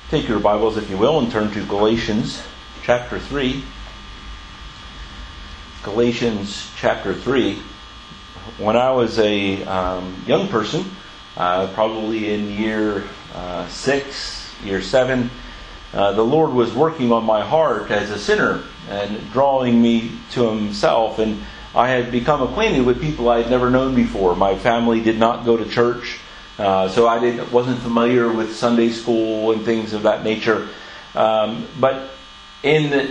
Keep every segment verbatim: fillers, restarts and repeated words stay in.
Take your Bibles, if you will, and turn to Galatians chapter three. Galatians chapter three. When I was a um, young person, uh, probably in year uh, six, year seven, uh, the Lord was working on my heart as a sinner and drawing me to Himself. And I had become acquainted with people I had never known before. My family did not go to church. Uh, so I didn't, wasn't familiar with Sunday school and things of that nature. Um, but in the,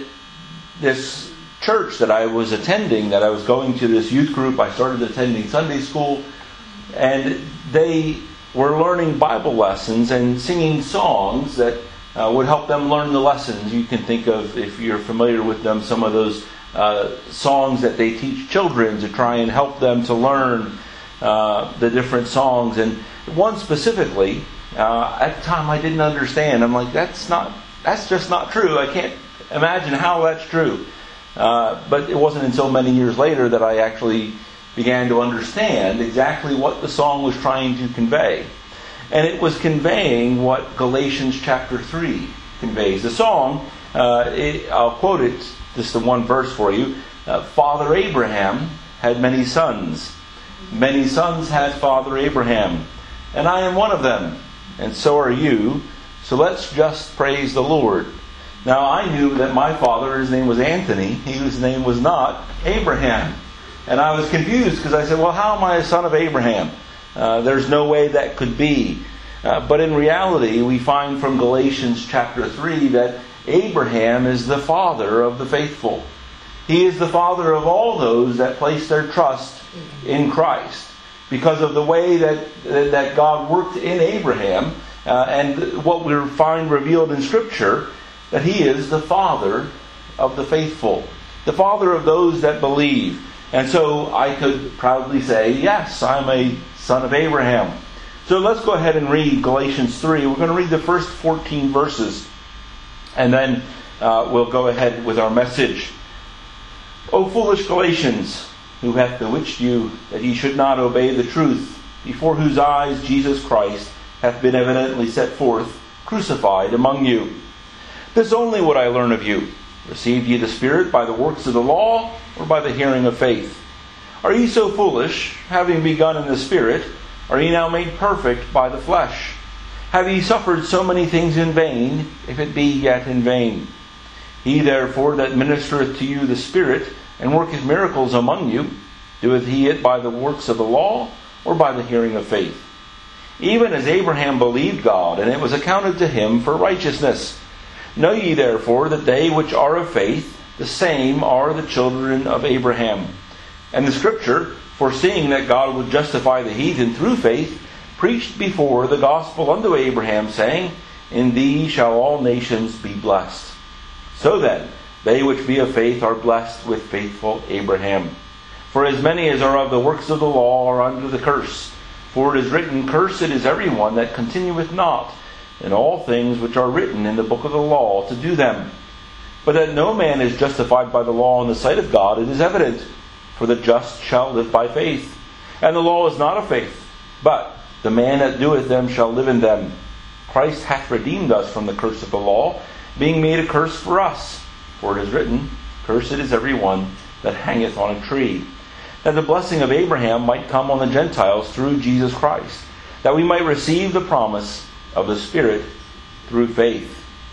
this church that I was attending, that I was going to this youth group, I started attending Sunday school, and they were learning Bible lessons and singing songs that uh, would help them learn the lessons. You can think of, if you're familiar with them, some of those uh, songs that they teach children to try and help them to learn uh, the different songs. And one specifically, uh, at the time I didn't understand. I'm like, that's not, that's just not true. I can't imagine how that's true. Uh, but it wasn't until many years later that I actually began to understand exactly what the song was trying to convey. And it was conveying what Galatians chapter three conveys. The song, uh, it, I'll quote it, just the one verse for you. Uh, Father Abraham had many sons. Many sons had Father Abraham. And I am one of them, and so are you. So let's just praise the Lord. Now I knew that my father, his name was Anthony. His name was not Abraham. And I was confused because I said, well, how am I a son of Abraham? Uh, there's no way that could be. Uh, but in reality, we find from Galatians chapter three that Abraham is the father of the faithful. He is the father of all those that place their trust in Christ. Because of the way that that God worked in Abraham, uh, and what we find revealed in Scripture, that He is the father of the faithful, the father of those that believe. And so I could proudly say, yes, I'm a son of Abraham. So let's go ahead and read Galatians three. We're going to read the first fourteen verses, and then uh, we'll go ahead with our message. O foolish Galatians, who hath bewitched you, that ye should not obey the truth, before whose eyes Jesus Christ hath been evidently set forth, crucified among you. This only would I learn of you. Received ye the Spirit by the works of the law, or by the hearing of faith? Are ye so foolish, having begun in the Spirit, are ye now made perfect by the flesh? Have ye suffered so many things in vain, if it be yet in vain? He therefore that ministereth to you the Spirit, and worketh miracles among you, doeth he it by the works of the law, or by the hearing of faith? Even as Abraham believed God, and it was accounted to him for righteousness. Know ye therefore that they which are of faith, the same are the children of Abraham. And the Scripture, foreseeing that God would justify the heathen through faith, preached before the gospel unto Abraham, saying, In thee shall all nations be blessed. So then, they which be of faith are blessed with faithful Abraham. For as many as are of the works of the law are under the curse. For it is written, Cursed is every one that continueth not in all things which are written in the book of the law to do them. But that no man is justified by the law in the sight of God, it is evident. For the just shall live by faith. And the law is not of faith, but the man that doeth them shall live in them. Christ hath redeemed us from the curse of the law, being made a curse for us. For it is written, Cursed is every one that hangeth on a tree, that the blessing of Abraham might come on the Gentiles through Jesus Christ, that we might receive the promise of the Spirit through faith.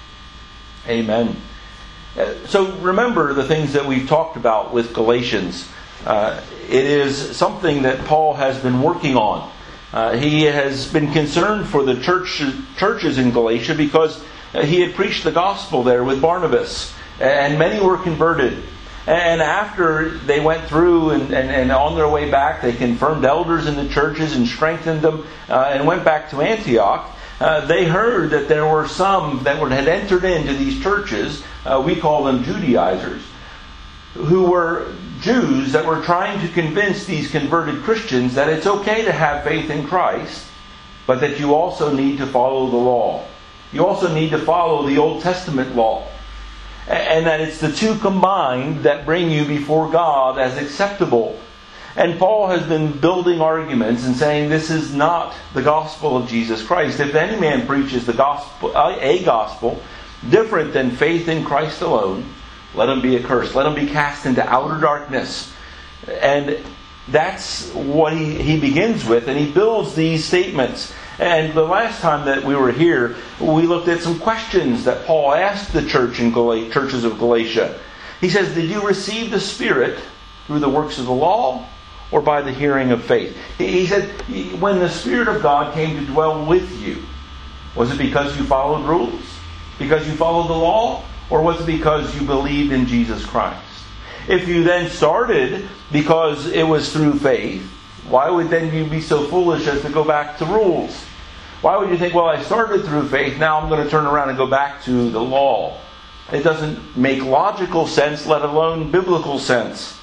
Amen. So remember the things that we've talked about with Galatians. Uh, it is something that Paul has been working on. Uh, he has been concerned for the church, churches in Galatia because he had preached the gospel there with Barnabas. And many were converted. And after they went through and, and, and on their way back, they confirmed elders in the churches and strengthened them uh, and went back to Antioch. Uh, they heard that there were some that were, had entered into these churches, uh, we call them Judaizers, who were Jews that were trying to convince these converted Christians that it's okay to have faith in Christ, but that you also need to follow the law. You also need to follow the Old Testament law. And that it's the two combined that bring you before God as acceptable. And Paul has been building arguments and saying this is not the gospel of Jesus Christ. If any man preaches the gospel, a gospel different than faith in Christ alone, let him be accursed. Let him be cast into outer darkness. And that's what he, he begins with. And he builds these statements. And the last time that we were here, we looked at some questions that Paul asked the church in Gal- churches of Galatia. He says, did you receive the Spirit through the works of the law or by the hearing of faith? He said, when the Spirit of God came to dwell with you, was it because you followed rules? Because you followed the law? Or was it because you believed in Jesus Christ? If you then started because it was through faith, why would then you be so foolish as to go back to rules? Why would you think, well, I started through faith, now I'm going to turn around and go back to the law? It doesn't make logical sense, let alone biblical sense.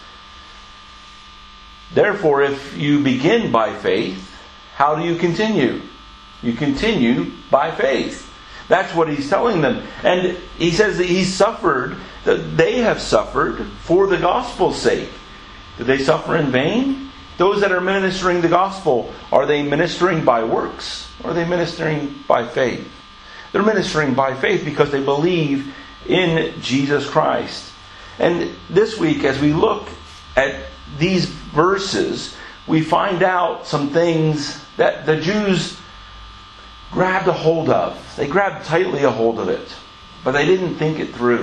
Therefore, if you begin by faith, how do you continue? You continue by faith. That's what he's telling them. And he says that he suffered, that they have suffered for the gospel's sake. Did they suffer in vain? Those that are ministering the gospel, are they ministering by works? Or are they ministering by faith? They're ministering by faith because they believe in Jesus Christ. And this week, as we look at these verses, we find out some things that the Jews grabbed a hold of. They grabbed tightly a hold of it, but they didn't think it through.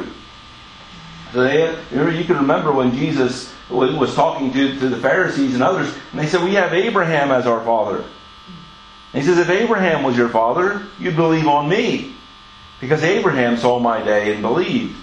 So they, you can remember when Jesus was talking to, to the Pharisees and others, and they said, we have Abraham as our father. And he says, if Abraham was your father, you'd believe on me, because Abraham saw my day and believed.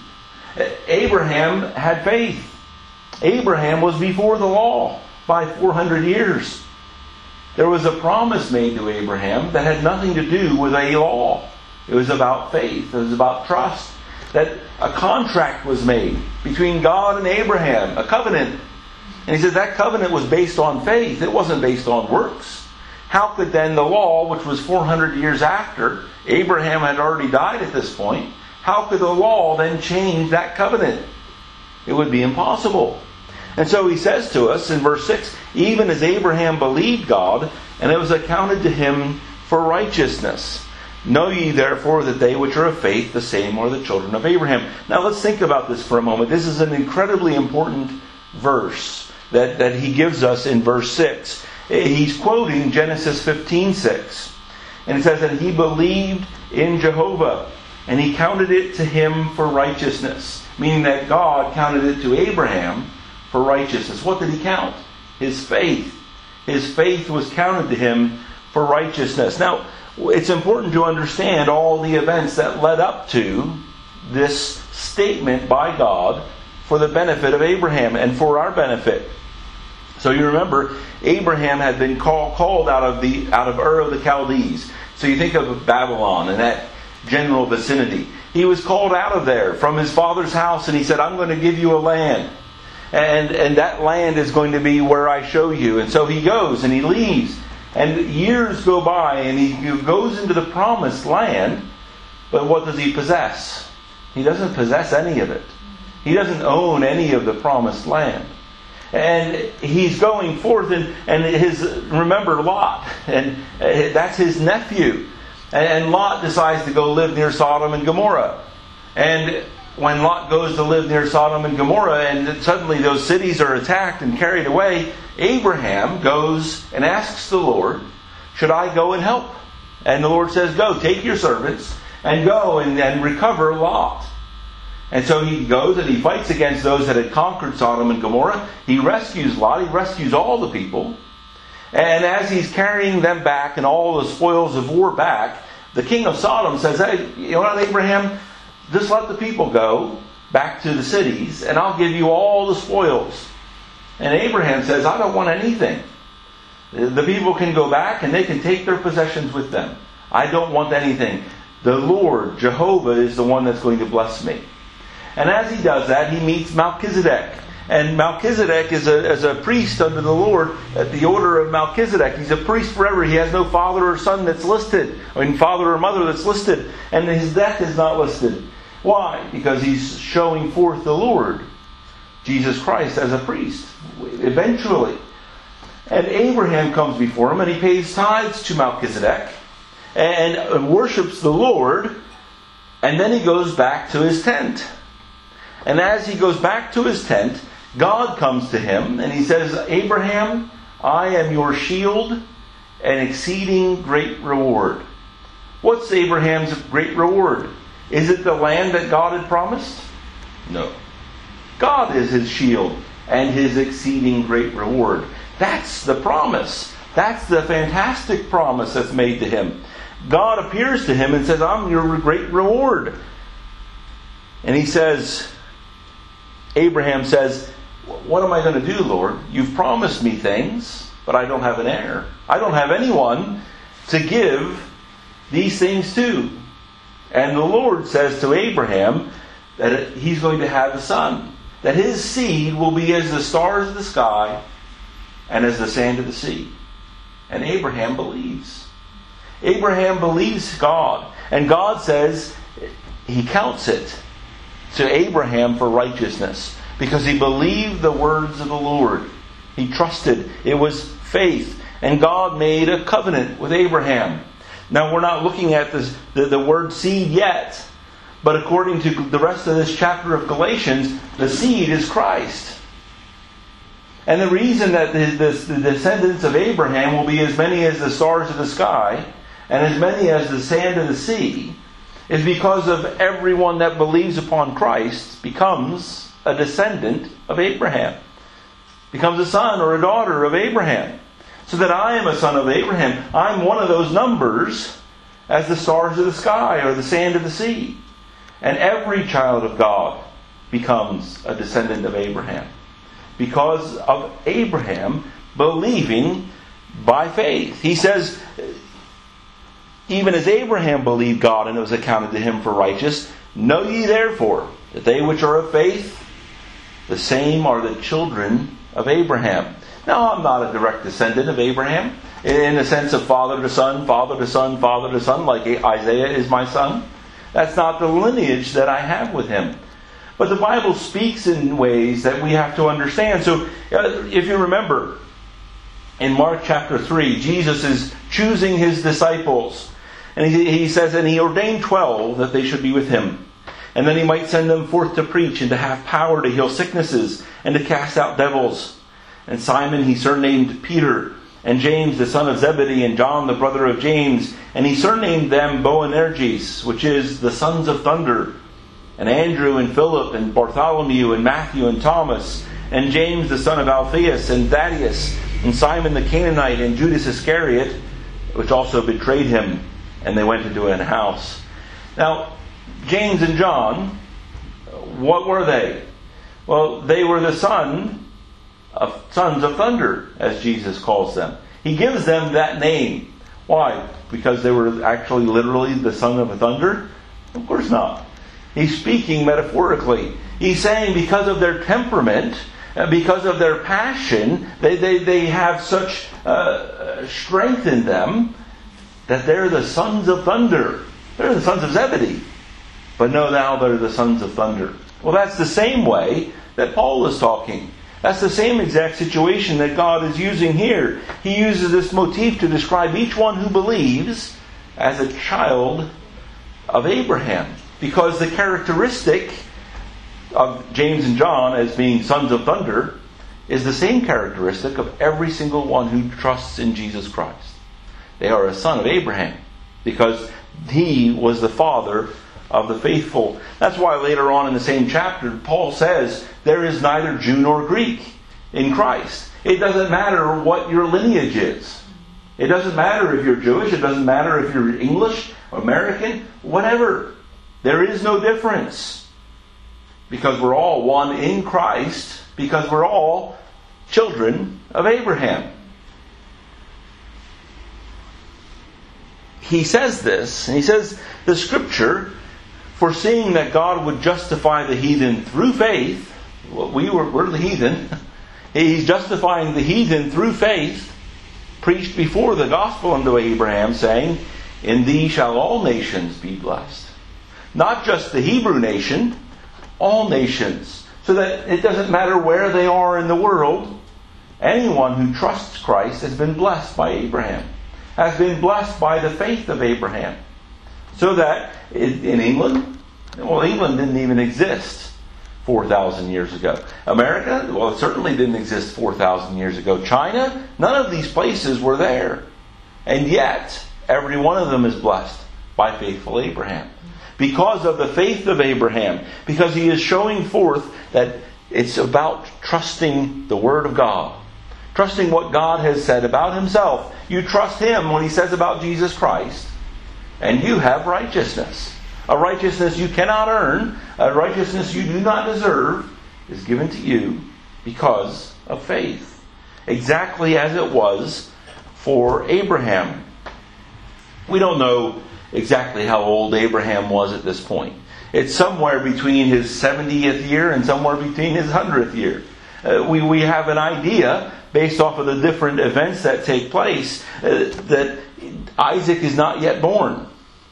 Abraham had faith. Abraham was before the law by four hundred years. There was a promise made to Abraham that had nothing to do with a law. It was about faith. It was about trust. That a contract was made between God and Abraham, a covenant. And he says that covenant was based on faith. It wasn't based on works. How could then the law, which was four hundred years after, Abraham had already died at this point, how could the law then change that covenant? It would be impossible. And so he says to us in verse six, even as Abraham believed God, and it was accounted to him for righteousness. Know ye therefore that they which are of faith, the same are the children of Abraham. Now let's think about this for a moment. This is an incredibly important verse that, that he gives us in verse six. He's quoting Genesis fifteen six. And it says that he believed in Jehovah, and he counted it to him for righteousness. Meaning that God counted it to Abraham for righteousness. What did he count? His faith. His faith was counted to him for righteousness. Now, it's important to understand all the events that led up to this statement by God for the benefit of Abraham and for our benefit. So you remember, Abraham had been call, called out of the out of Ur of the Chaldees. So you think of Babylon and that general vicinity. He was called out of there from his father's house, and he said, I'm going to give you a land. And, and that land is going to be where I show you. And so he goes and he leaves. And years go by and he goes into the promised land. But what does he possess? He doesn't possess any of it. He doesn't own any of the promised land. And he's going forth, and, and his, remember Lot, and that's his nephew. And Lot decides to go live near Sodom and Gomorrah. And when Lot goes to live near Sodom and Gomorrah, and suddenly those cities are attacked and carried away, Abraham goes and asks the Lord, should I go and help? And the Lord says, go, take your servants, and go and, and recover Lot. And so he goes and he fights against those that had conquered Sodom and Gomorrah. He rescues Lot. He rescues all the people. And as he's carrying them back and all the spoils of war back, the king of Sodom says, hey, you know what, Abraham? Just let the people go back to the cities, and I'll give you all the spoils. And Abraham says, I don't want anything. The people can go back and they can take their possessions with them. I don't want anything. The Lord, Jehovah, is the one that's going to bless me. And as he does that, he meets Melchizedek. And Melchizedek is a, is a priest under the Lord at the order of Melchizedek. He's a priest forever. He has no father or son that's listed. I mean, father or mother that's listed. And his death is not listed. Why? Because he's showing forth the Lord, Jesus Christ, as a priest, eventually. And Abraham comes before him, and he pays tithes to Melchizedek, and worships the Lord, and then he goes back to his tent. And as he goes back to his tent, God comes to him, and he says, Abraham, I am your shield and exceeding great reward. What's Abraham's great reward? Is it the land that God had promised? No. God is his shield and his exceeding great reward. That's the promise. That's the fantastic promise that's made to him. God appears to him and says, I'm your great reward. And he says, Abraham says, what am I going to do, Lord? You've promised me things, but I don't have an heir. I don't have anyone to give these things to. And the Lord says to Abraham that he's going to have a son. That his seed will be as the stars of the sky and as the sand of the sea. And Abraham believes. Abraham believes God. And God says he counts it to Abraham for righteousness. Because he believed the words of the Lord. He trusted. It was faith. And God made a covenant with Abraham. Now we're not looking at this, the, the word seed yet. But according to the rest of this chapter of Galatians, the seed is Christ. And the reason that the, the, the descendants of Abraham will be as many as the stars of the sky and as many as the sand of the sea is because of everyone that believes upon Christ becomes a descendant of Abraham. Becomes a son or a daughter of Abraham. So that I am a son of Abraham. I'm one of those numbers as the stars of the sky or the sand of the sea. And every child of God becomes a descendant of Abraham. Because of Abraham believing by faith. He says, even as Abraham believed God and it was accounted to him for righteous, know ye therefore that they which are of faith, the same are the children of Abraham. Now, I'm not a direct descendant of Abraham in the sense of father to son, father to son, father to son, like Isaiah is my son. That's not the lineage that I have with him. But the Bible speaks in ways that we have to understand. So, if you remember, in Mark chapter three, Jesus is choosing his disciples. And he, he says, and he ordained twelve that they should be with him. And then he might send them forth to preach and to have power to heal sicknesses and to cast out devils. And Simon he surnamed Peter, and James the son of Zebedee, and John the brother of James. And he surnamed them Boanerges, which is the sons of thunder. And Andrew and Philip and Bartholomew and Matthew and Thomas. And James the son of Alphaeus and Thaddeus. And Simon the Canaanite and Judas Iscariot, which also betrayed him. And they went into an house. Now, James and John, what were they? Well, they were the son of sons of thunder, as Jesus calls them. He gives them that name. Why? Because they were actually literally the son of a thunder? Of course not. He's speaking metaphorically. He's saying because of their temperament, because of their passion, they, they, they have such uh, strength in them that they're the sons of thunder. They're the sons of Zebedee. But no, now they're the sons of thunder. Well, that's the same way that Paul is talking. That's the same exact situation that God is using here. He uses this motif to describe each one who believes as a child of Abraham. Because the characteristic of James and John as being sons of thunder is the same characteristic of every single one who trusts in Jesus Christ. They are a son of Abraham because he was the father of the faithful. That's why later on in the same chapter, Paul says, there is neither Jew nor Greek in Christ. It doesn't matter what your lineage is. It doesn't matter if you're Jewish. It doesn't matter if you're English, American, whatever. There is no difference. Because we're all one in Christ. Because we're all children of Abraham. He says this, and he says the Scripture, foreseeing that God would justify the heathen through faith. Well, we were we're the heathen. He's justifying the heathen through faith, preached before the gospel unto Abraham, saying, in thee shall all nations be blessed. Not just the Hebrew nation, all nations. So that it doesn't matter where they are in the world, Anyone who trusts Christ has been blessed by Abraham, has been blessed by the faith of Abraham. So that in England, well, England didn't even exist four thousand years ago. America, well, it certainly didn't exist four thousand years ago. China, none of these places were there. And yet, every one of them is blessed by faithful Abraham. Because of the faith of Abraham. Because he is showing forth that it's about trusting the Word of God. Trusting what God has said about Himself. You trust Him when He says about Jesus Christ. And you have righteousness. A righteousness you cannot earn. A righteousness you do not deserve is given to you because of faith. Exactly as it was for Abraham. We don't know exactly how old Abraham was at this point. It's somewhere between his seventieth year and somewhere between his hundredth year. Uh, we, we have an idea, based off of the different events that take place, uh, that Isaac is not yet born.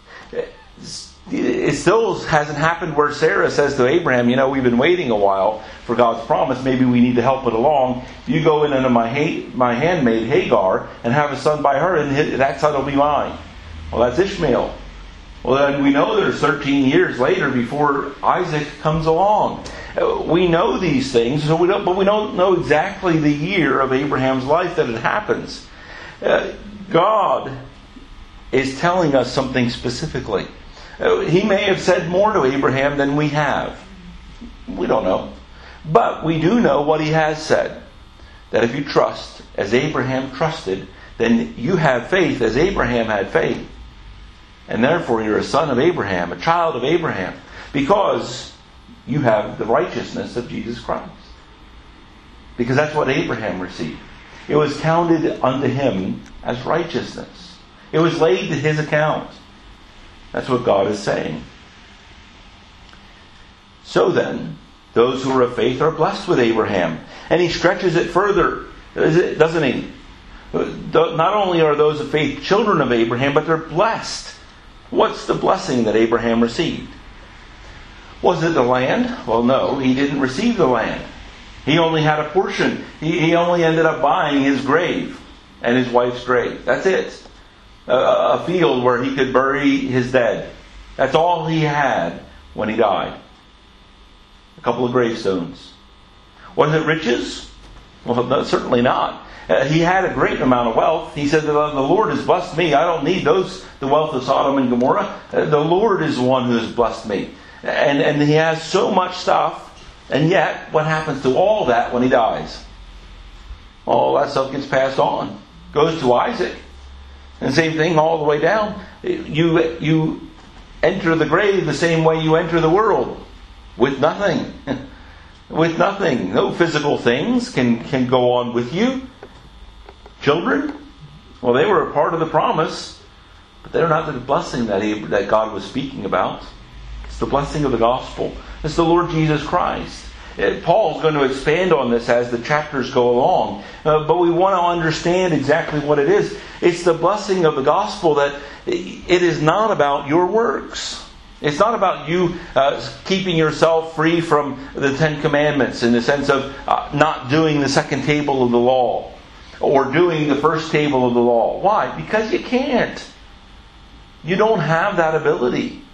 It still hasn't happened where Sarah says to Abraham, you know, we've been waiting a while for God's promise. Maybe we need to help it along. You go in unto my, ha- my handmaid Hagar and have a son by her, and that son will be mine. Well, that's Ishmael. Well, then we know there's thirteen years later before Isaac comes along. We know these things, so we don't, but we don't know exactly the year of Abraham's life that it happens. Uh, God is telling us something specifically. Uh, he may have said more to Abraham than we have. We don't know. But we do know what He has said. That if you trust as Abraham trusted, then you have faith as Abraham had faith. And therefore you're a son of Abraham, a child of Abraham, because you have the righteousness of Jesus Christ. Because that's what Abraham received. It was counted unto him as righteousness. It was laid to his account. That's what God is saying. So then, those who are of faith are blessed with Abraham. And he stretches it further, doesn't he? Not only are those of faith children of Abraham, but they're blessed. What's the blessing that Abraham received? Was it the land? Well, no, he didn't receive the land. He only had a portion. He, he only ended up buying his grave and his wife's grave. That's it. A, a field where he could bury his dead. That's all he had when he died. A couple of gravestones. Was it riches? Well, no, certainly not. Uh, he had a great amount of wealth. He said, the, the Lord has blessed me. I don't need those, the wealth of Sodom and Gomorrah. Uh, the Lord is the one who has blessed me. And, and he has so much stuff. And yet, what happens to all that when he dies? All that stuff gets passed on. Goes to Isaac. And same thing all the way down. You, you enter the grave the same way you enter the world. With nothing. With nothing. No physical things can, can go on with you. Children, well, they were a part of the promise, but they're not the blessing that, he, that God was speaking about. It's the blessing of the gospel. It's the Lord Jesus Christ. Paul's going to expand on this as the chapters go along. Uh, but we want to understand exactly what it is. It's the blessing of the gospel that it is not about your works. It's not about you uh, keeping yourself free from the Ten Commandments in the sense of uh, not doing the second table of the law. Or doing the first table of the law. Why? Because you can't. You don't have that ability.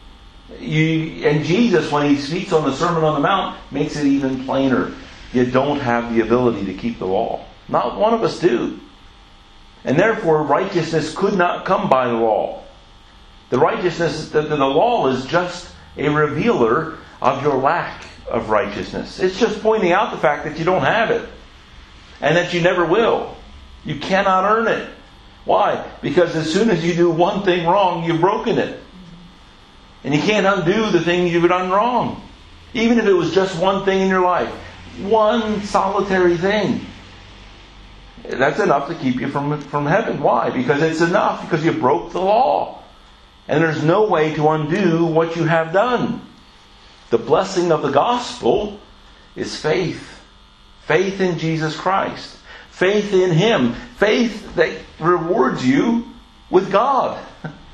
You, and Jesus, when He speaks on the Sermon on the Mount, makes it even plainer. You don't have the ability to keep the law. Not one of us do. And therefore, righteousness could not come by the law. The righteousness, the, the law is just a revealer of your lack of righteousness. It's just pointing out the fact that you don't have it. And that you never will. You cannot earn it. Why? Because as soon as you do one thing wrong, you've broken it. And you can't undo the thing you've done wrong. Even if it was just one thing in your life. One solitary thing. That's enough to keep you from, from heaven. Why? Because it's enough. Because you broke the law. And there's no way to undo what you have done. The blessing of the gospel is faith. Faith in Jesus Christ. Faith in Him. Faith that rewards you with God.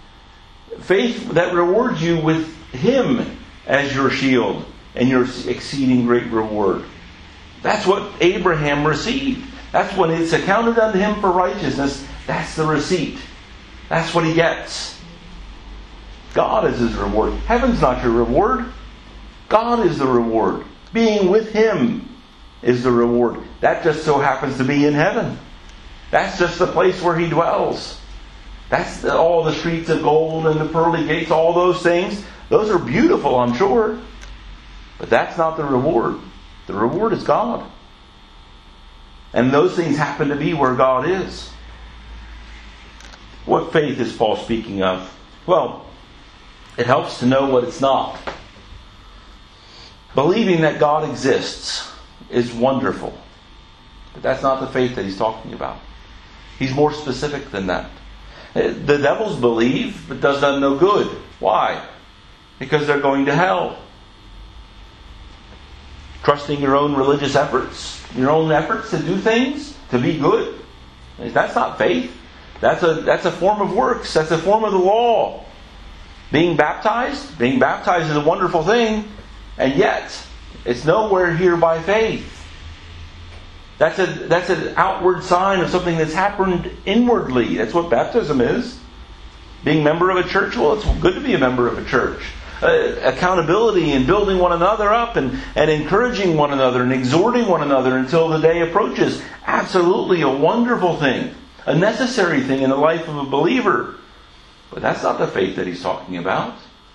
Faith that rewards you with Him as your shield and your exceeding great reward. That's what Abraham received. That's when it's accounted unto him for righteousness. That's the receipt. That's what he gets. God is his reward. Heaven's not your reward. God is the reward. Being with him is the reward. That just so happens to be in heaven. That's just the place where he dwells. That's the, all the streets of gold and the pearly gates, all those things. Those are beautiful, I'm sure. But that's not the reward. The reward is God. And those things happen to be where God is. What faith is Paul speaking of? Well, it helps to know what it's not. Believing that God exists is wonderful. But that's not the faith that he's talking about. He's more specific than that. The devils believe, but does them no good. Why? Because they're going to hell. Trusting your own religious efforts, your own efforts to do things, to be good. That's not faith. That's a, that's a form of works. That's a form of the law. Being baptized, being baptized is a wonderful thing, and yet it's nowhere here by faith. That's a that's an outward sign of something that's happened inwardly. That's what baptism is. Being a member of a church, well, it's good to be a member of a church. Uh, accountability and building one another up and, and encouraging one another and exhorting one another until the day approaches. Absolutely a wonderful thing. A necessary thing in the life of a believer. But that's not the faith that he's talking about.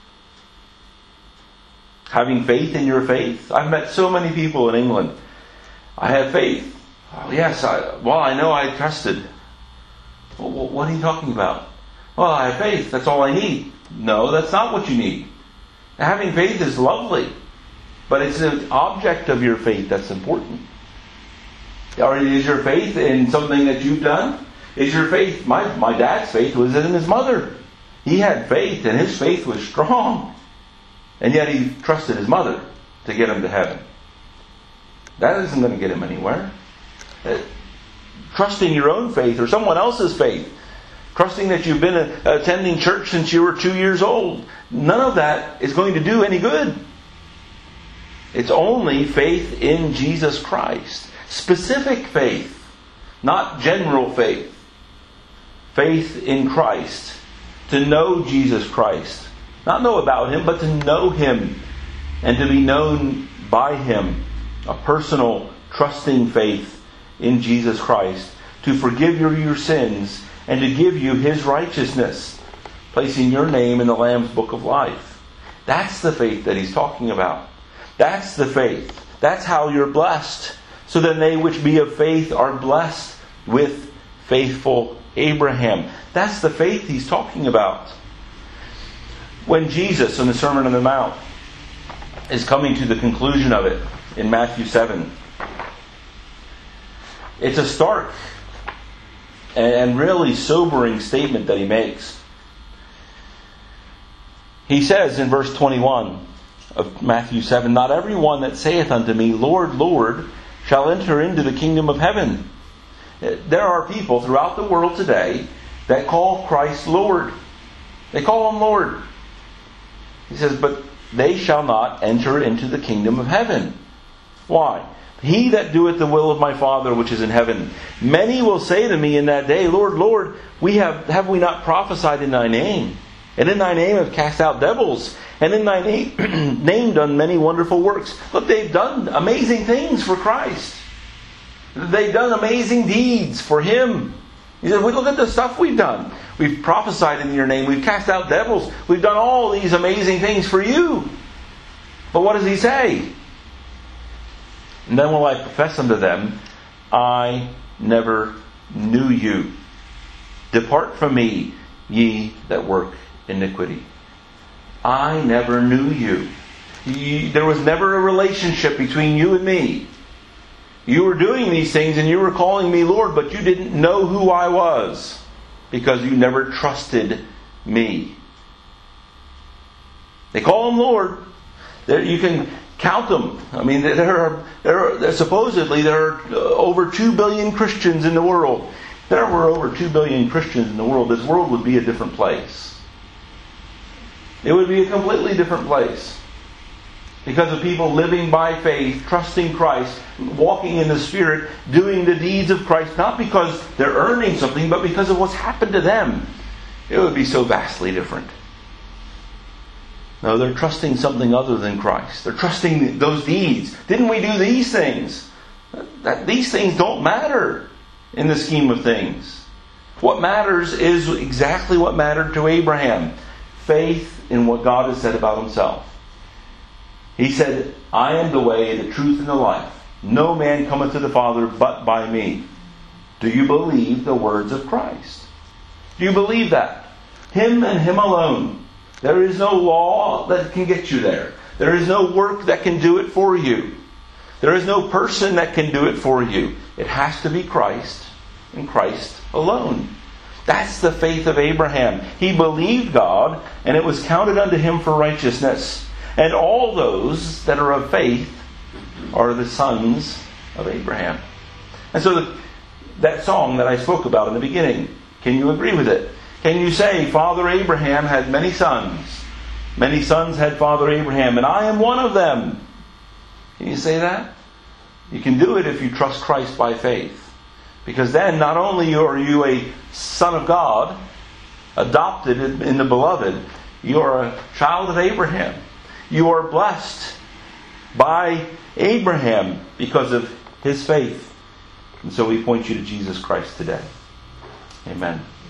Having faith in your faith. I've met so many people in England. I have faith. Oh, yes, I, well, I know I trusted. Well, what are you talking about? Well, I have faith. That's all I need. No, that's not what you need. Having faith is lovely. But it's an object of your faith that's important. Or is your faith in something that you've done? Is your faith... My, my dad's faith was in his mother. He had faith, and his faith was strong. And yet he trusted his mother to get him to heaven. That isn't going to get him anywhere. Uh, trusting your own faith or someone else's faith. Trusting that you've been a, attending church since you were two years old. None of that is going to do any good. It's only faith in Jesus Christ. Specific faith. Not general faith. Faith in Christ. To know Jesus Christ. Not know about Him, but to know Him. And to be known by Him. A personal, trusting faith in Jesus Christ. To forgive your, your sins and to give you His righteousness. Placing your name in the Lamb's Book of Life. That's the faith that he's talking about. That's the faith. That's how you're blessed. So then they which be of faith are blessed with faithful Abraham. That's the faith he's talking about. When Jesus, in the Sermon on the Mount, is coming to the conclusion of it in Matthew seven, it's a stark and really sobering statement that he makes. He says in verse twenty-one of Matthew seven, "Not every one that saith unto me, Lord, Lord, shall enter into the kingdom of heaven." There are people throughout the world today that call Christ Lord. They call Him Lord. He says, but they shall not enter into the kingdom of heaven. Why? "He that doeth the will of my Father which is in heaven. Many will say to me in that day, Lord, Lord, we have have we not prophesied in Thy name? And in Thy name have cast out devils, and in Thy name, name done many wonderful works." Look, they've done amazing things for Christ. They've done amazing deeds for Him. He said, well, look at the stuff we've done. We've prophesied in Your name. We've cast out devils. We've done all these amazing things for You. But what does He say? "And then will I profess unto them, I never knew you. Depart from me, ye that work iniquity." I never knew you. you. There was never a relationship between you and me. You were doing these things and you were calling me Lord, but you didn't know who I was because you never trusted me. They call Him Lord. There, you can count them. I mean, there are, there are there, supposedly there are over two billion Christians in the world. If there were over two billion Christians in the world, this world would be a different place. It would be a completely different place. Because of people living by faith, trusting Christ, walking in the Spirit, doing the deeds of Christ, not because they're earning something, but because of what's happened to them. It would be so vastly different. No, they're trusting something other than Christ. They're trusting those deeds. Didn't we do these things? That these things don't matter in the scheme of things. What matters is exactly what mattered to Abraham. Faith in what God has said about Himself. He said, I am the way, the truth, and the life. No man cometh to the Father but by me. Do you believe the words of Christ? Do you believe that? Him and Him alone. There is no law that can get you there. There is no work that can do it for you. There is no person that can do it for you. It has to be Christ and Christ alone. That's the faith of Abraham. He believed God, and it was counted unto him for righteousness. And all those that are of faith are the sons of Abraham. And so the, that song that I spoke about in the beginning, can you agree with it? Can you say, Father Abraham had many sons. Many sons had Father Abraham, and I am one of them. Can you say that? You can do it if you trust Christ by faith. Because then not only are you a son of God, adopted in the beloved, you are a child of Abraham. You are blessed by Abraham because of his faith. And so we point you to Jesus Christ today. Amen.